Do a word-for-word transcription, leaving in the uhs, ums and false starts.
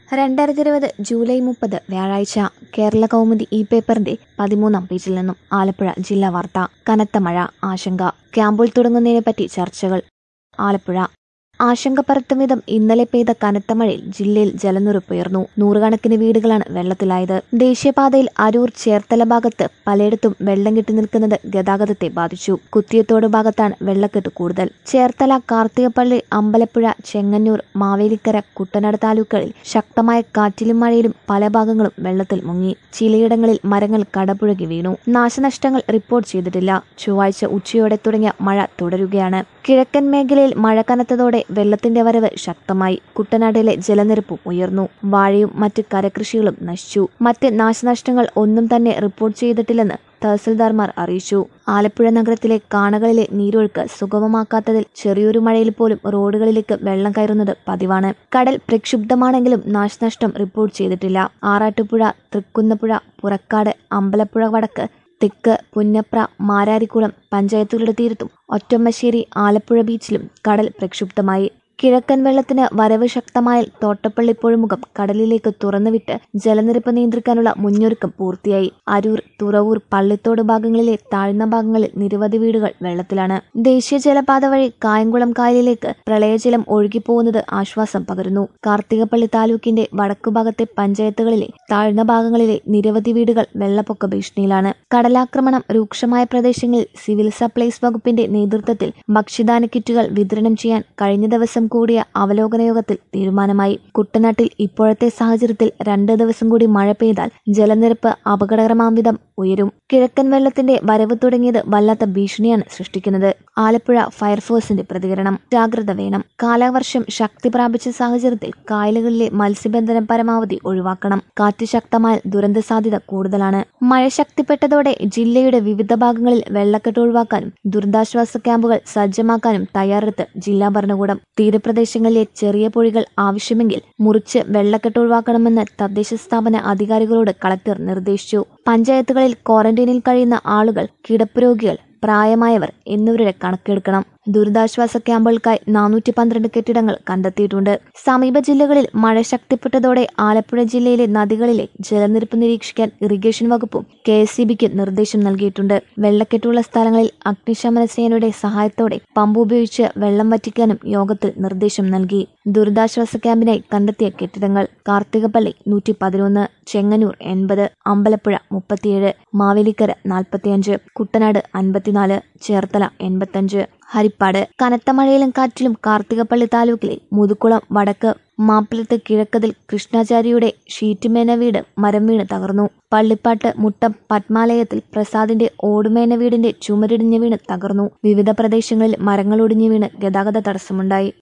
രണ്ടായിരത്തി ഇരുപത് ജൂലൈ മുപ്പത് വ്യാഴാഴ്ച കേരള കൗമുദി ഇ പേപ്പറിന്റെ പതിമൂന്നാം പേജിൽ നിന്നും ആലപ്പുഴ ജില്ലാ വാർത്ത. കനത്ത മഴ ആശങ്ക. ക്യാമ്പുകൾ തുടങ്ങുന്നതിനെപ്പറ്റി ചർച്ചകൾ. ആലപ്പുഴ. ആശങ്ക പരത്തും വിധം ഇന്നലെ പെയ്ത കനത്ത മഴയിൽ ജില്ലയിൽ ജലനിരപ്പുയർന്നു. നൂറുകണക്കിന് വീടുകളാണ് വെള്ളത്തിലായത്. ദേശീയപാതയിൽ അരൂർ ചേർത്തല ഭാഗത്ത് പലയിടത്തും വെള്ളം കെട്ടി നിൽക്കുന്നത് ഗതാഗതത്തെ ബാധിച്ചു. കുത്തിയത്തോട് ഭാഗത്താണ് വെള്ളക്കെട്ട് കൂടുതൽ. ചേർത്തല, കാർത്തികപ്പള്ളി, അമ്പലപ്പുഴ, ചെങ്ങന്നൂർ, മാവേലിക്കര, കുട്ടനാട് താലൂക്കുകളിൽ ശക്തമായ കാറ്റിലും മഴയിലും പല ഭാഗങ്ങളും വെള്ളത്തിൽ മുങ്ങി. ചിലയിടങ്ങളിൽ മരങ്ങൾ കടപുഴകി വീണു. നാശനഷ്ടങ്ങൾ റിപ്പോർട്ട് ചെയ്തിട്ടില്ല. ചൊവ്വാഴ്ച ഉച്ചയോടെ തുടങ്ങിയ മഴ തുടരുകയാണ്. കിഴക്കൻ മേഖലയിൽ മഴ കനത്തതോടെ വെള്ളത്തിന്റെ വരവ് ശക്തമായി. കുട്ടനാട്ടിലെ ജലനിരപ്പും ഉയർന്നു. വാഴയും മറ്റ് കരകൃഷികളും നശിച്ചു. മറ്റ് നാശനഷ്ടങ്ങൾ ഒന്നും തന്നെ റിപ്പോർട്ട് ചെയ്തിട്ടില്ലെന്ന് തഹസിൽദാർമാർ അറിയിച്ചു. ആലപ്പുഴ നഗരത്തിലെ കാണകളിലെ നീരൊഴുക്ക് സുഗമമാക്കാത്തതിൽ ചെറിയൊരു മഴയിൽ പോലും റോഡുകളിലേക്ക് വെള്ളം കയറുന്നത് പതിവാണ്. കടൽ പ്രക്ഷുബ്ധമാണെങ്കിലും നാശനഷ്ടം റിപ്പോർട്ട് ചെയ്തിട്ടില്ല. ആറാട്ടുപുഴ, തൃക്കുന്നപ്പുഴ, പുറക്കാട്, അമ്പലപ്പുഴ വടക്ക്, തെക്ക്, പുന്നപ്ര, മാരാരിക്കുളം പഞ്ചായത്തുകളുടെ തീരത്തും ഒറ്റമ്മശ്ശേരി, ആലപ്പുഴ ബീച്ചിലും കടൽ പ്രക്ഷുബ്ധമായി. കിഴക്കൻ വെള്ളത്തിന് വരവ് ശക്തമായാൽ തോട്ടപ്പള്ളി പുഴമുഖം കടലിലേക്ക് തുറന്നുവിട്ട് ജലനിരപ്പ് നിയന്ത്രിക്കാനുള്ള മുന്നൊരുക്കം പൂർത്തിയായി. അരൂർ, തുറവൂർ, പള്ളിത്തോട് ഭാഗങ്ങളിലെ താഴ്ന്ന ഭാഗങ്ങളിൽ നിരവധി വീടുകൾ വെള്ളത്തിലാണ്. ദേശീയ ജലപാത വഴി കായംകുളം കായലിലേക്ക് പ്രളയജലം ഒഴുകിപ്പോകുന്നത് ആശ്വാസം പകരുന്നു. കാർത്തികപ്പള്ളി താലൂക്കിന്റെ വടക്കുഭാഗത്തെ പഞ്ചായത്തുകളിലെ താഴ്ന്ന ഭാഗങ്ങളിലെ നിരവധി വീടുകൾ വെള്ളപ്പൊക്ക ഭീഷണിയിലാണ്. കടലാക്രമണം രൂക്ഷമായ പ്രദേശങ്ങളിൽ സിവിൽ സപ്ലൈസ് വകുപ്പിന്റെ നേതൃത്വത്തിൽ ഭക്ഷ്യധാന കിറ്റുകൾ വിതരണം ചെയ്യാൻ കഴിഞ്ഞ ദിവസം കൂടിയ അവലോകന യോഗത്തിൽ തീരുമാനമായി. കുട്ടനാട്ടിൽ ഇപ്പോഴത്തെ സാഹചര്യത്തിൽ രണ്ട് ദിവസം കൂടി മഴ പെയ്താൽ ജലനിരപ്പ് അപകടകരമാം വിധം ഉയരും. കിഴക്കൻ വെള്ളത്തിന്റെ വരവ് തുടങ്ങിയത് വല്ലാത്ത ഭീഷണിയാണ് സൃഷ്ടിക്കുന്നത്. ആലപ്പുഴ ഫയർഫോഴ്സിന്റെ പ്രതികരണം. ജാഗ്രത വേണം. കാലവർഷം ശക്തി പ്രാപിച്ച സാഹചര്യത്തിൽ കായലുകളിലെ മത്സ്യബന്ധനം പരമാവധി ഒഴിവാക്കണം. കാറ്റ് ശക്തമായാൽ ദുരന്ത സാധ്യത കൂടുതലാണ്. മഴ ശക്തിപ്പെട്ടതോടെ ജില്ലയുടെ വിവിധ ഭാഗങ്ങളിൽ വെള്ളക്കെട്ട് ഒഴിവാക്കാനും ദുരിതാശ്വാസ ക്യാമ്പുകൾ സജ്ജമാക്കാനും തയ്യാറെടുത്ത് ജില്ലാ ഭരണകൂടം. തീരപ്രദേശങ്ങളിലെ ചെറിയ പൊഴികൾ ആവശ്യമെങ്കിൽ മുറിച്ച് വെള്ളക്കെട്ട് ഒഴിവാക്കണമെന്ന് തദ്ദേശ സ്ഥാപന അധികാരികളോട് കളക്ടർ നിർദ്ദേശിച്ചു. പഞ്ചായത്തുകളിൽ ക്വാറന്റൈനിൽ കഴിയുന്ന ആളുകൾ, കിടപ്പ് രോഗികൾ, പ്രായമായവർ എന്നിവരുടെ കണക്കെടുക്കണം. ദുരിതാശ്വാസ ക്യാമ്പുകൾക്കായി നാനൂറ്റി പന്ത്രണ്ട് കെട്ടിടങ്ങൾ കണ്ടെത്തിയിട്ടുണ്ട്. സമീപ ജില്ലകളിൽ മഴ ശക്തിപ്പെട്ടതോടെ ആലപ്പുഴ ജില്ലയിലെ നദികളിലെ ജലനിരപ്പ് നിരീക്ഷിക്കാൻ ഇറിഗേഷൻ വകുപ്പും കെ എസ് ഇ ബിക്കും നിർദ്ദേശം നൽകിയിട്ടുണ്ട്. വെള്ളക്കെട്ടുള്ള സ്ഥലങ്ങളിൽ അഗ്നിശമന സേനയുടെ സഹായത്തോടെ പമ്പ് ഉപയോഗിച്ച് വെള്ളം വറ്റിക്കാനും യോഗത്തിൽ നിർദ്ദേശം നൽകി. ദുരിതാശ്വാസ ക്യാമ്പിനായി കണ്ടെത്തിയ കെട്ടിടങ്ങൾ: കാർത്തികപ്പള്ളി നൂറ്റി പതിനൊന്ന്, ചെങ്ങന്നൂർ എൺപത്, അമ്പലപ്പുഴ മുപ്പത്തിയേഴ്, മാവേലിക്കര നാൽപ്പത്തിയഞ്ച്, കുട്ടനാട് അൻപത്തിനാല്, ചേർത്തല എൺപത്തഞ്ച്. ഹരിപ്പാട്. കനത്ത മഴയിലും കാറ്റിലും കാർത്തികപ്പള്ളി താലൂക്കിലെ മുതുക്കുളം വടക്ക് മാപ്പിളത്ത് കിഴക്കതിൽ കൃഷ്ണാചാര്യയുടെ ഷീറ്റുമേന വീട് മരം വീണ് തകർന്നു. പള്ളിപ്പാട്ട് മുട്ടം പത്മാലയത്തിൽ പ്രസാദിന്റെ ഓടുമേന വീടിന്റെ ചുമരിടിഞ്ഞ് വീണ് തകർന്നു. വിവിധ പ്രദേശങ്ങളിൽ മരങ്ങൾ ഒടിഞ്ഞു വീണ് ഗതാഗത തടസ്സമുണ്ടായി.